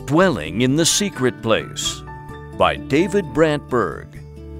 Dwelling in the Secret Place by David Brant Berg.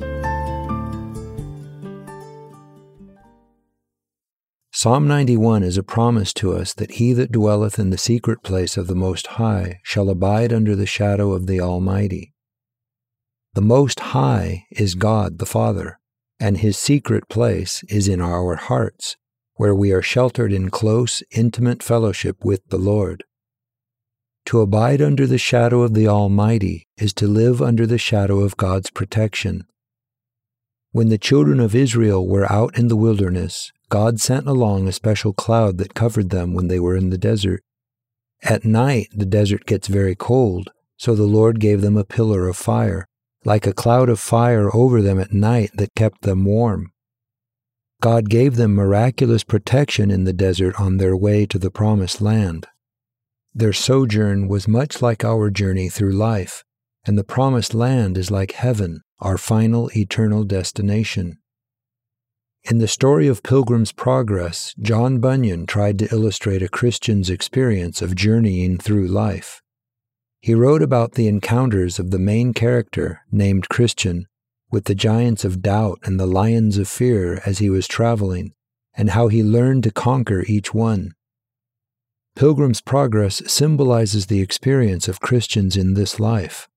Psalm 91 is a promise to us that he that dwelleth in the secret place of the Most High shall abide under the shadow of the Almighty. The Most High is God the Father, and His secret place is in our hearts, where we are sheltered in close, intimate fellowship with the Lord. To abide under the shadow of the Almighty is to live under the shadow of God's protection. When the children of Israel were out in the wilderness, God sent along a special cloud that covered them when they were in the desert. At night, the desert gets very cold, so the Lord gave them a pillar of fire, like a cloud of fire over them at night that kept them warm. God gave them miraculous protection in the desert on their way to the promised land. Their sojourn was much like our journey through life, and the promised land is like heaven, our final eternal destination. In the story of Pilgrim's Progress, John Bunyan tried to illustrate a Christian's experience of journeying through life. He wrote about the encounters of the main character, named Christian, with the giants of doubt and the lions of fear as he was traveling, and how he learned to conquer each one. Pilgrim's Progress symbolizes the experience of Christians in this life.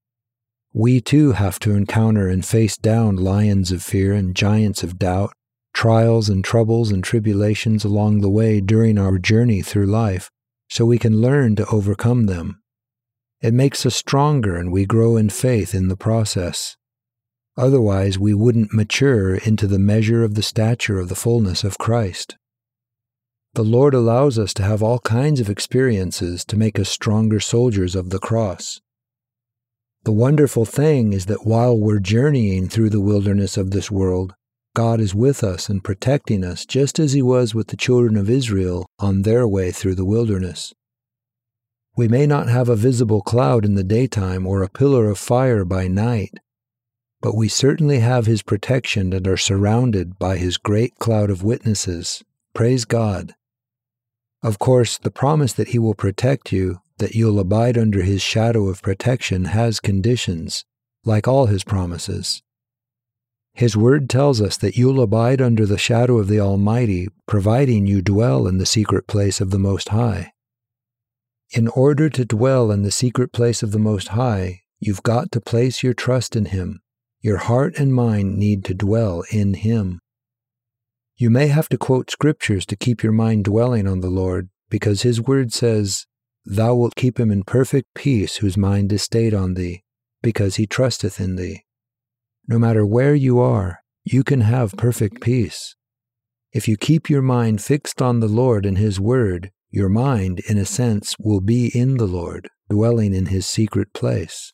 We too have to encounter and face down lions of fear and giants of doubt, trials and troubles and tribulations along the way during our journey through life, so we can learn to overcome them. It makes us stronger and we grow in faith in the process. Otherwise, we wouldn't mature into the measure of the stature of the fullness of Christ. The Lord allows us to have all kinds of experiences to make us stronger soldiers of the cross. The wonderful thing is that while we're journeying through the wilderness of this world, God is with us and protecting us just as He was with the children of Israel on their way through the wilderness. We may not have a visible cloud in the daytime or a pillar of fire by night, but we certainly have His protection and are surrounded by His great cloud of witnesses. Praise God. Of course, the promise that He will protect you, that you'll abide under His shadow of protection, has conditions, like all His promises. His word tells us that you'll abide under the shadow of the Almighty, providing you dwell in the secret place of the Most High. In order to dwell in the secret place of the Most High, you've got to place your trust in Him. Your heart and mind need to dwell in Him. You may have to quote scriptures to keep your mind dwelling on the Lord, because His word says, "Thou wilt keep him in perfect peace whose mind is stayed on thee, because he trusteth in thee." No matter where you are, you can have perfect peace. If you keep your mind fixed on the Lord and His word, your mind, in a sense, will be in the Lord, dwelling in His secret place.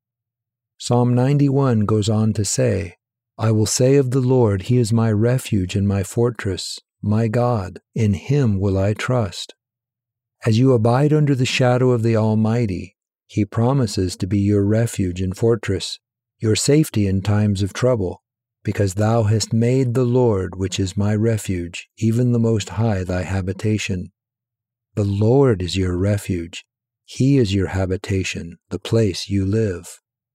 Psalm 91 goes on to say, "I will say of the Lord, He is my refuge and my fortress, my God, in Him will I trust." As you abide under the shadow of the Almighty, He promises to be your refuge and fortress, your safety in times of trouble, because thou hast made the Lord, which is my refuge, even the Most High, thy habitation. The Lord is your refuge. He is your habitation, the place you live.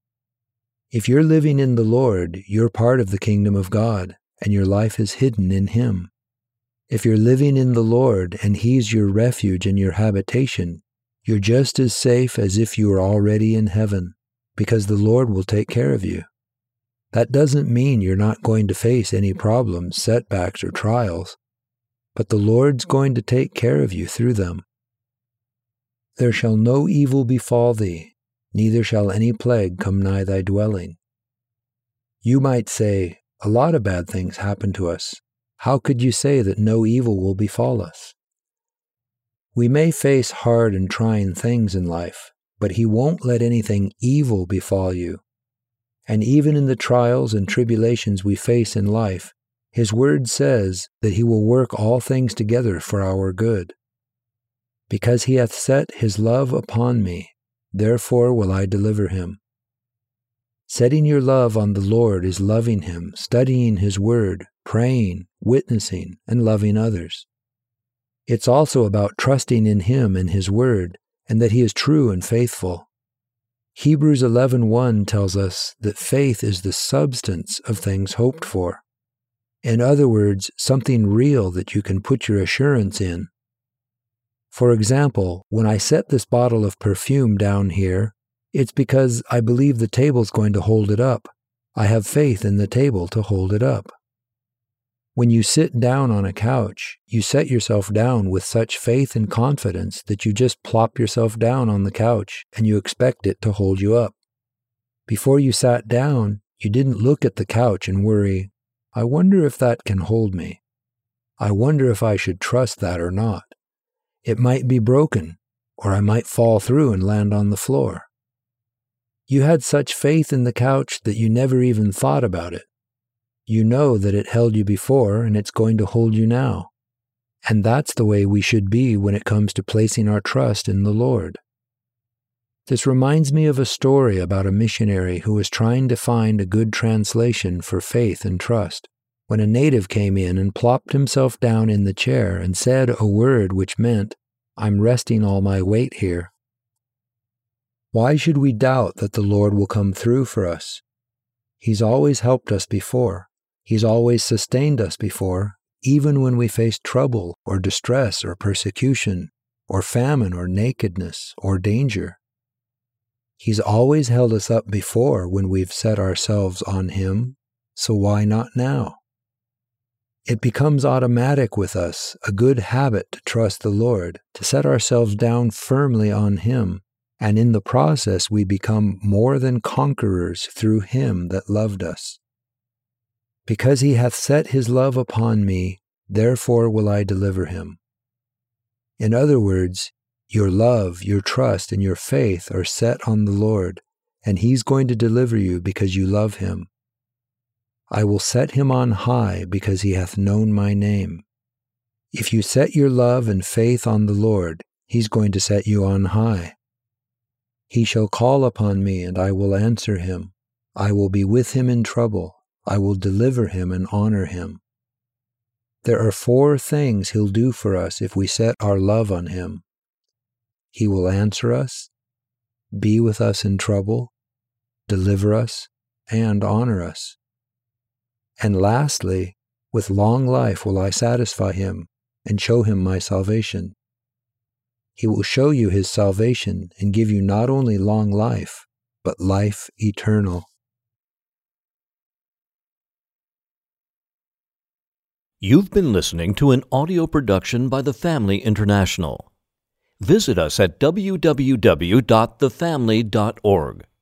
If you're living in the Lord, you're part of the kingdom of God, and your life is hidden in Him. If you're living in the Lord and He's your refuge and your habitation, you're just as safe as if you were already in heaven, because the Lord will take care of you. That doesn't mean you're not going to face any problems, setbacks, or trials, but the Lord's going to take care of you through them. "There shall no evil befall thee, neither shall any plague come nigh thy dwelling." You might say, a lot of bad things happen to us. How could you say that no evil will befall us? We may face hard and trying things in life, but He won't let anything evil befall you. And even in the trials and tribulations we face in life, His word says that He will work all things together for our good. "Because He hath set His love upon me, therefore will I deliver him." Setting your love on the Lord is loving Him, studying His word, praying, witnessing, and loving others. It's also about trusting in Him and His word, and that He is true and faithful. Hebrews 11:1 tells us that faith is the substance of things hoped for. In other words, something real that you can put your assurance in. For example, when I set this bottle of perfume down here, it's because I believe the table's going to hold it up. I have faith in the table to hold it up. When you sit down on a couch, you set yourself down with such faith and confidence that you just plop yourself down on the couch and you expect it to hold you up. Before you sat down, you didn't look at the couch and worry, I wonder if that can hold me. I wonder if I should trust that or not. It might be broken, or I might fall through and land on the floor. You had such faith in the couch that you never even thought about it. You know that it held you before and it's going to hold you now. And that's the way we should be when it comes to placing our trust in the Lord. This reminds me of a story about a missionary who was trying to find a good translation for faith and trust, when a native came in and plopped himself down in the chair and said a word which meant, I'm resting all my weight here. Why should we doubt that the Lord will come through for us? He's always helped us before. He's always sustained us before, even when we faced trouble or distress or persecution or famine or nakedness or danger. He's always held us up before when we've set ourselves on Him, so why not now? It becomes automatic with us, a good habit to trust the Lord, to set ourselves down firmly on Him, and in the process we become more than conquerors through Him that loved us. Because He hath set His love upon me, therefore will I deliver him. In other words, your love, your trust, and your faith are set on the Lord, and He's going to deliver you because you love Him. I will set him on high because he hath known my name. If you set your love and faith on the Lord, He's going to set you on high. He shall call upon me, and I will answer him. I will be with him in trouble. I will deliver him and honor him. There are 4 things He'll do for us if we set our love on Him. He will answer us, be with us in trouble, deliver us, and honor us. And lastly, with long life will I satisfy him and show him my salvation. He will show you His salvation and give you not only long life, but life eternal. You've been listening to an audio production by The Family International. Visit us at www.thefamily.org.